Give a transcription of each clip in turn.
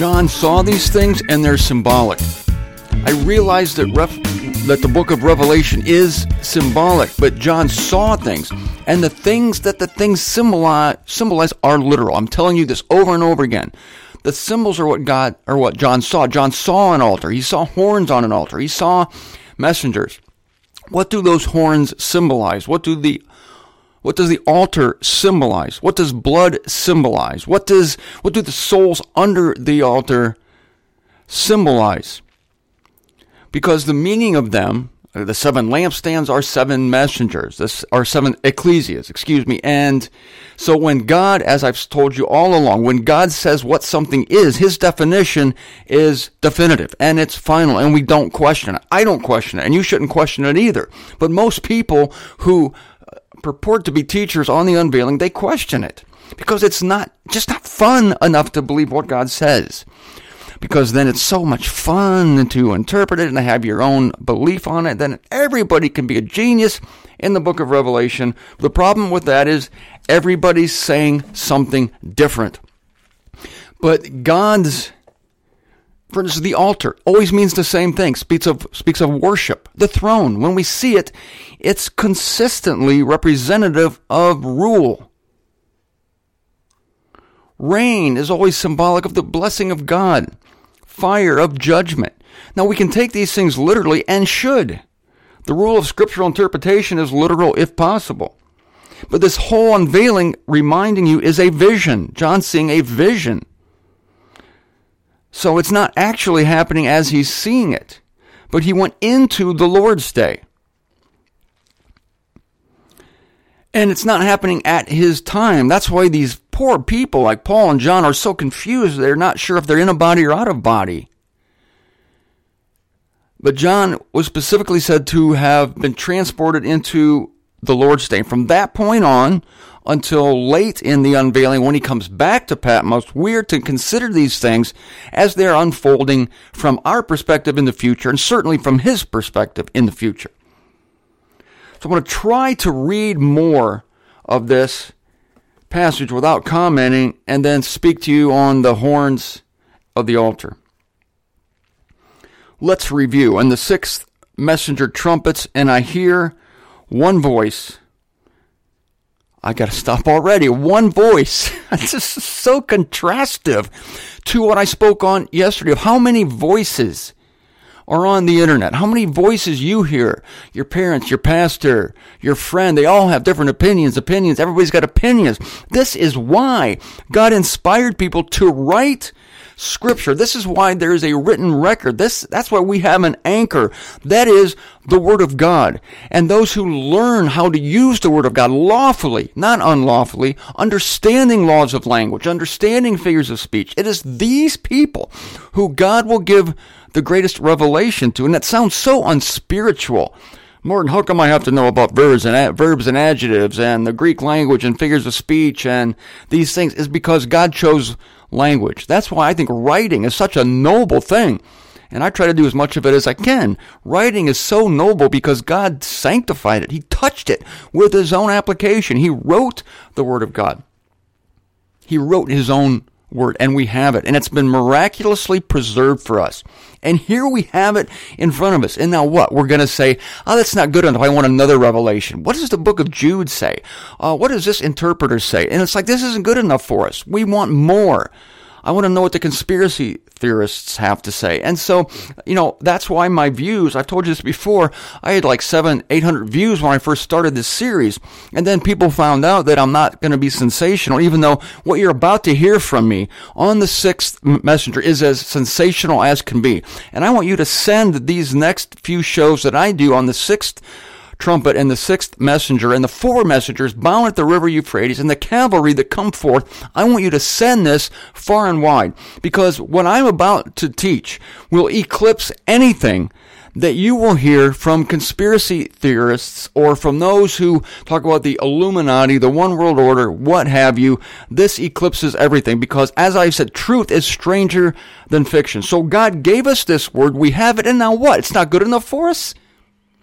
John saw these things and they're symbolic. I realized that that the book of Revelation is symbolic, but John saw things, and the things that the things symbolize are literal. I'm telling you this over and over again. The symbols are what John saw. John saw an altar. He saw horns on an altar. He saw messengers. What do those horns symbolize? What does the altar symbolize? What does blood symbolize? What do the souls under the altar symbolize? Because the meaning of them, the 7 lampstands are 7 messengers. This are 7 ecclesias, And so when God, as I've told you all along, when God says what something is, his definition is definitive and it's final, and we don't question it. I don't question it, and you shouldn't question it either. But most people who purport to be teachers on the unveiling, they question it because it's not fun enough to believe what God says. Because then it's so much fun to interpret it and have your own belief on it. Then everybody can be a genius in the book of Revelation. The problem with that is everybody's saying something different. But for instance, the altar always means the same thing. Speaks of worship. The throne, when we see it, it's consistently representative of rule. Rain is always symbolic of the blessing of God. Fire of judgment. Now we can take these things literally and should. The rule of scriptural interpretation is literal if possible. But this whole unveiling, reminding you, is a vision. John's seeing a vision. So it's not actually happening as he's seeing it. But he went into the Lord's day. And it's not happening at his time. That's why these poor people like Paul and John are so confused. They're not sure if they're in a body or out of body. But John was specifically said to have been transported into the Lord's day. From that point on until late in the unveiling, when he comes back to Patmos, we're to consider these things as they're unfolding from our perspective in the future, and certainly from his perspective in the future. So I'm going to try to read more of this passage without commenting and then speak to you on the horns of the altar. Let's review. And the 6th messenger trumpets, and I hear one voice. I got to stop already. One voice. It's just so contrastive to what I spoke on yesterday of how many voices are on the internet. How many voices you hear? Your parents, your pastor, your friend, they all have different opinions. Everybody's got opinions. This is why God inspired people to write Scripture. This is why there is a written record. That's why we have an anchor. That is the Word of God. And those who learn how to use the Word of God lawfully, not unlawfully, understanding laws of language, understanding figures of speech. It is these people who God will give the greatest revelation to. And that sounds so unspiritual. Morton, how come I have to know about verbs and adjectives and the Greek language and figures of speech and these things? Is because God chose language. That's why I think writing is such a noble thing. And I try to do as much of it as I can. Writing is so noble because God sanctified it. He touched it with his own application. He wrote the Word of God. He wrote his own Word, and we have it. And it's been miraculously preserved for us. And here we have it in front of us. And now what? We're going to say, oh, that's not good enough. I want another revelation. What does the book of Jude say? What does this interpreter say? And it's like, this isn't good enough for us. We want more. I want to know what the conspiracy theorists have to say. And so, that's why my views, I've told you this before, I had like 700-800 views when I first started this series. And then people found out that I'm not going to be sensational, even though what you're about to hear from me on the 6th messenger is as sensational as can be. And I want you to send these next few shows that I do on the 6th trumpet and the 6th messenger and the 4 messengers bound at the river Euphrates and the cavalry that come forth. I want you to send this far and wide, because what I'm about to teach will eclipse anything that you will hear from conspiracy theorists or from those who talk about the Illuminati, the One World Order, what have you. This eclipses everything because, as I said, truth is stranger than fiction. So God gave us this word. We have it, and now what? It's not good enough for us?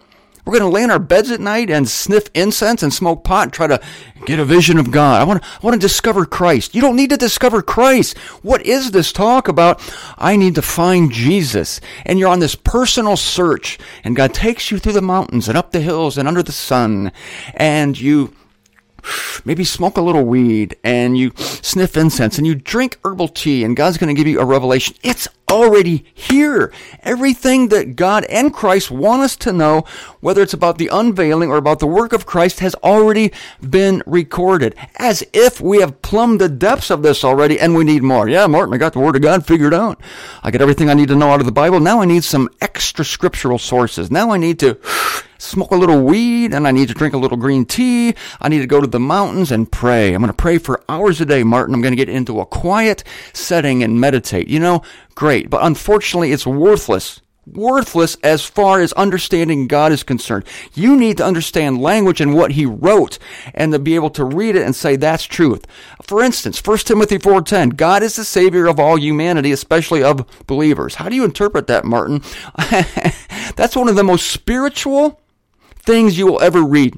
We're going to lay in our beds at night and sniff incense and smoke pot and try to get a vision of God. I want to discover Christ. You don't need to discover Christ. What is this talk about? I need to find Jesus. And you're on this personal search, and God takes you through the mountains and up the hills and under the sun, and you maybe smoke a little weed, and you sniff incense, and you drink herbal tea, and God's going to give you a revelation. It's already here. Everything that God and Christ want us to know, whether it's about the unveiling or about the work of Christ, has already been recorded. As if we have plumbed the depths of this already, and we need more. Yeah, Martin, I got the Word of God figured out. I got everything I need to know out of the Bible. Now I need some extra scriptural sources. Now I need to smoke a little weed, and I need to drink a little green tea. I need to go to the mountains and pray. I'm going to pray for hours a day, Martin. I'm going to get into a quiet setting and meditate. You know, great. But unfortunately, it's worthless. Worthless as far as understanding God is concerned. You need to understand language and what He wrote, and to be able to read it and say that's truth. For instance, 1 Timothy 4:10, God is the Savior of all humanity, especially of believers. How do you interpret that, Martin? That's one of the most spiritual things you will ever read.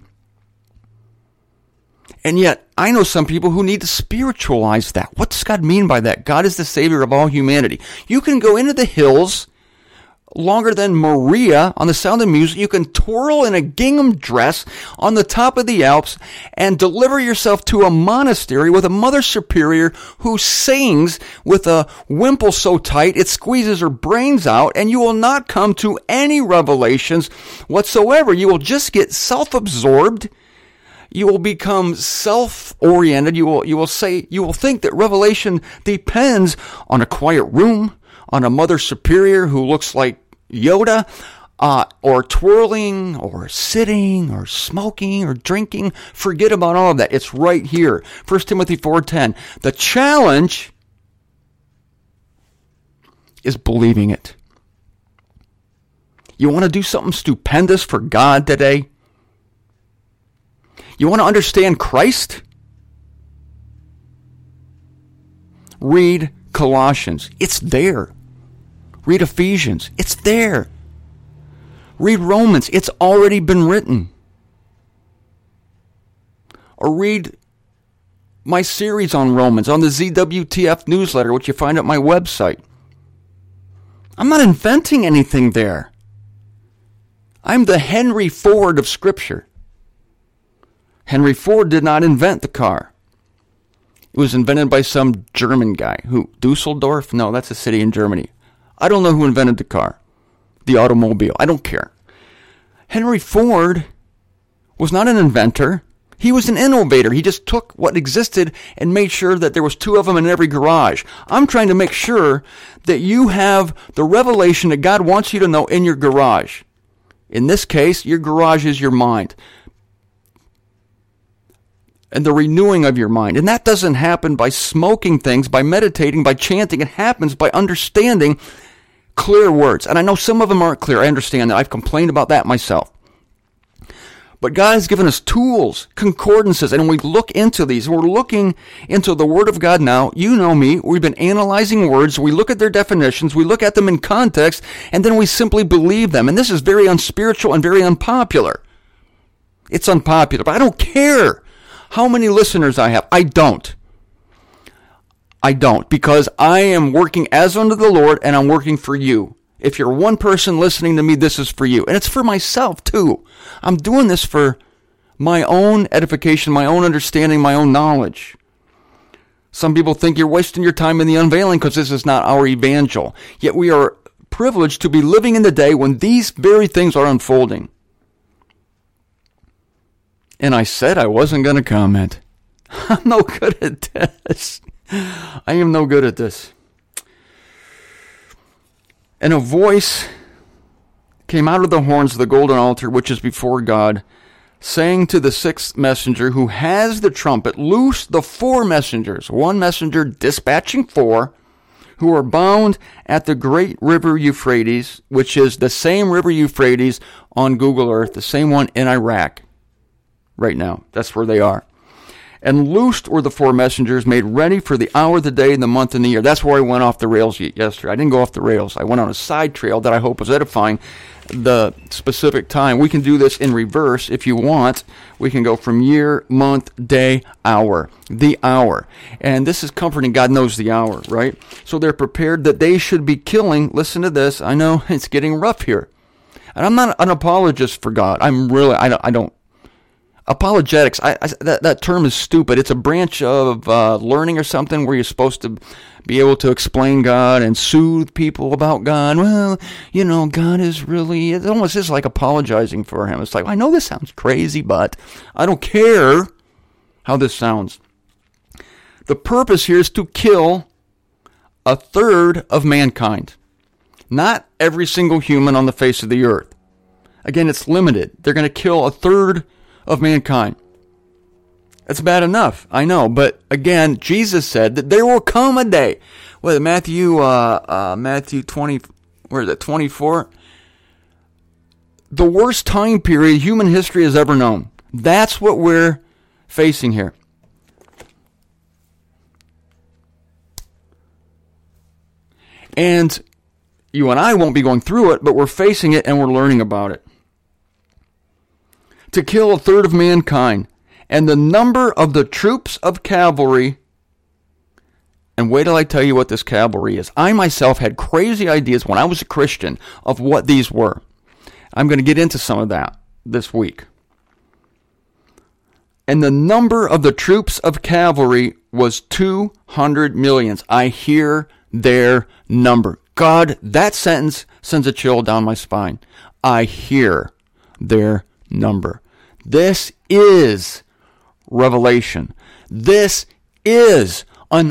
And yet, I know some people who need to spiritualize that. What does God mean by that? God is the Savior of all humanity. You can go into the hills longer than Maria on the Sound of Music. You can twirl in a gingham dress on the top of the Alps and deliver yourself to a monastery with a Mother Superior who sings with a wimple so tight it squeezes her brains out, and you will not come to any revelations whatsoever. You will just get self-absorbed. You will become self-oriented. You will think that revelation depends on a quiet room, on a Mother Superior who looks like Yoda, or twirling, or sitting, or smoking, or drinking. Forget about all of that. It's right here. 1 Timothy 4:10. The challenge is believing it. You want to do something stupendous for God today? You want to understand Christ? Read Colossians. It's there. Read Ephesians. It's there. Read Romans. It's already been written. Or read my series on Romans on the ZWTF newsletter, which you find at my website. I'm not inventing anything there. I'm the Henry Ford of Scripture. Henry Ford did not invent the car. It was invented by some German guy. Who? Dusseldorf? No, that's a city in Germany. I don't know who invented the car, the automobile. I don't care. Henry Ford was not an inventor. He was an innovator. He just took what existed and made sure that there was two of them in every garage. I'm trying to make sure that you have the revelation that God wants you to know in your garage. In this case, your garage is your mind and the renewing of your mind. And that doesn't happen by smoking things, by meditating, by chanting. It happens by understanding clear words. And I know some of them aren't clear. I understand that. I've complained about that myself. But God has given us tools, concordances, and we look into these. We're looking into the Word of God now. You know me. We've been analyzing words. We look at their definitions. We look at them in context, and then we simply believe them. And this is very unspiritual and very unpopular. It's unpopular, but I don't care how many listeners I have. I don't, because I am working as unto the Lord, and I'm working for you. If you're one person listening to me, this is for you. And it's for myself, too. I'm doing this for my own edification, my own understanding, my own knowledge. Some people think you're wasting your time in the unveiling because this is not our evangel. Yet we are privileged to be living in the day when these very things are unfolding. And I said I wasn't going to comment. I'm no good at this. I am no good at this. And a voice came out of the horns of the golden altar, which is before God, saying to the sixth messenger who has the trumpet, loose the four messengers, one messenger dispatching four, who are bound at the great river Euphrates, which is the same river Euphrates on Google Earth, the same one in Iraq right now. That's where they are. And loosed were the four messengers, made ready for the hour, the day, and the month, and the year. That's where I went off the rails yesterday. I didn't go off the rails. I went on a side trail that I hope was edifying. The specific time. We can do this in reverse if you want. We can go from year, month, day, hour. The hour. And this is comforting. God knows the hour, right? So they're prepared that they should be killing. Listen to this. I know it's getting rough here. And I'm not an apologist for God. I don't. Apologetics, that term is stupid. It's a branch of learning or something where you're supposed to be able to explain God and soothe people about God. Well, God is really, it almost is like apologizing for him. It's like, I know this sounds crazy, but I don't care how this sounds. The purpose here is to kill a third of mankind. Not every single human on the face of the earth. Again, it's limited. They're going to kill a third of mankind. That's bad enough, I know. But again, Jesus said that there will come a day. Matthew 20, where is it, 24? The worst time period human history has ever known. That's what we're facing here. And you and I won't be going through it, but we're facing it and we're learning about it. To kill a third of mankind, and the number of the troops of cavalry, and wait till I tell you what this cavalry is. I myself had crazy ideas when I was a Christian of what these were. I'm going to get into some of that this week. And the number of the troops of cavalry was 200 million. I hear their number. God, that sentence sends a chill down my spine. I hear their number. This is revelation. This is an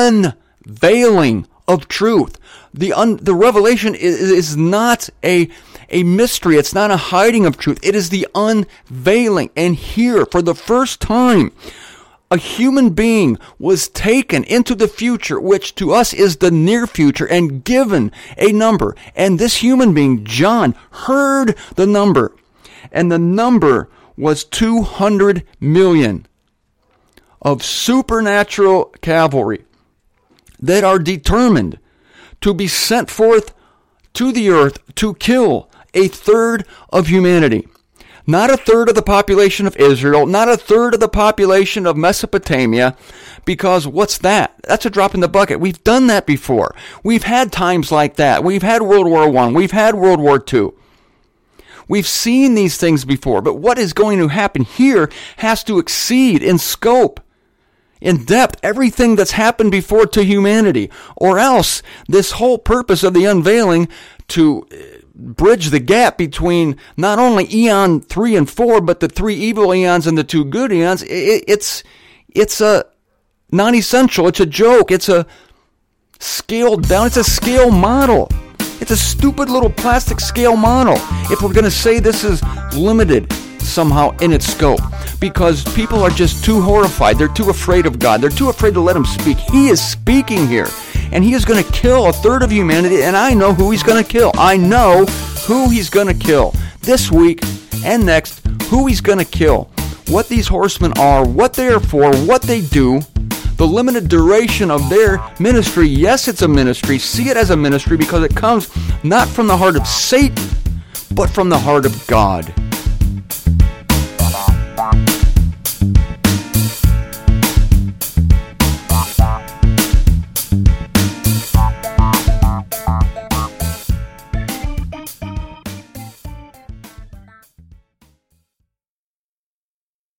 unveiling of truth. The revelation is not a mystery. It's not a hiding of truth. It is the unveiling. And here, for the first time, a human being was taken into the future, which to us is the near future, and given a number. And this human being, John, heard the number. And the number was 200 million of supernatural cavalry that are determined to be sent forth to the earth to kill a third of humanity. Not a third of the population of Israel, not a third of the population of Mesopotamia, because what's that? That's a drop in the bucket. We've done that before. We've had times like that. We've had World War I. We've had World War II. We've seen these things before, but what is going to happen here has to exceed in scope, in depth, everything that's happened before to humanity, or else this whole purpose of the unveiling to bridge the gap between not only eon 3 and 4, but the 3 evil eons and the 2 good eons, it's a non-essential, it's a joke, it's a scaled down, it's a scale model. It's a stupid little plastic scale model if we're going to say this is limited somehow in its scope, because people are just too horrified. They're too afraid of God. They're too afraid to let him speak. He is speaking here, and he is going to kill a third of humanity, and I know who he's going to kill. I know who he's going to kill this week and next, who he's going to kill, what these horsemen are, what they are for, what they do, the limited duration of their ministry. Yes, it's a ministry. See it as a ministry because it comes not from the heart of Satan, but from the heart of God.